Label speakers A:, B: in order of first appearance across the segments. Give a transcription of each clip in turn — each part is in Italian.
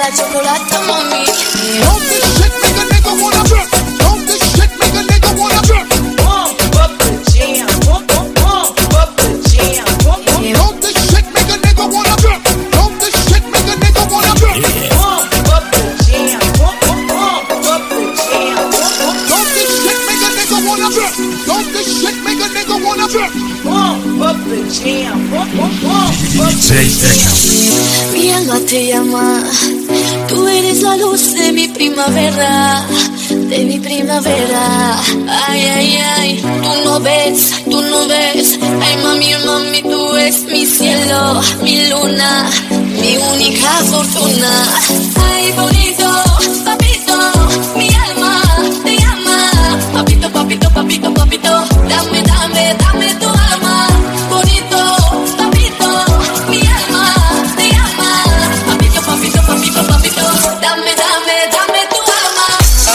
A: la cioccolata, mami.
B: Don't this shit make a nigga wanna jerk? Don't this shit make a nigga wanna jerk?
C: Pump up the jam, pump up the jam,
B: Don't this shit make a nigga wanna jerk? Don't this shit make a nigga wanna jerk?
C: pump up the jam, pump up the jam,
B: Don't this shit make a nigga wanna jerk? Don't this shit make a nigga wanna jerk?
C: pump up the jam, pump up the jam.
A: Mi alma te llama, tú eres la luz de mi primavera, de mi primavera. Ay, ay, ay, tú no ves. Ay, mami, tú eres mi cielo, mi luna, mi única fortuna. Ay, bonito, papito, mi alma te llama. Papito, papito, papito, papito, dame, dame, dame tu alma. Bonito, papito, mi alma te llama. Papito, papito, papito, papito, dame, dame, dame tu alma.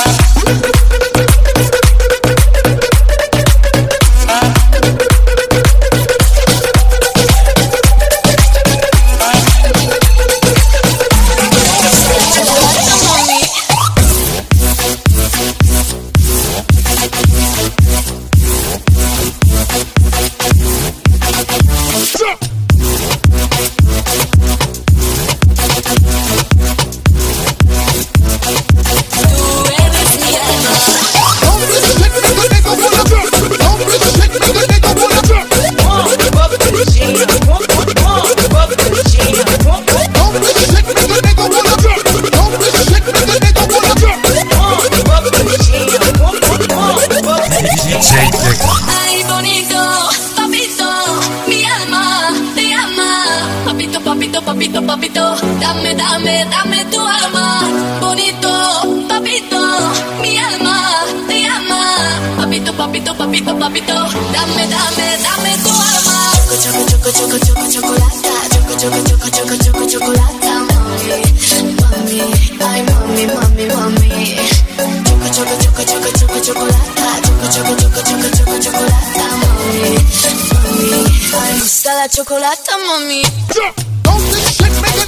A: Ay, bonito, papito, mi alma te llama. Papito, papito, papito, papito, dame, dame, dame tu alma. Bonito, papito, mi alma te llama. Papito, papito, papito, papito, dame, dame, dame tu alma. Choco, choco, choco, choco, chocolata. Choco, choco, choco, choco, choco, chocolata. Mami, ay, mami. Choco, choco, choco, choco, choco, chocolata. Choco, choco, choco, choco, choco, chocolata. Mami, ay, gusta la chocolata, mami.
B: Don't this shit make a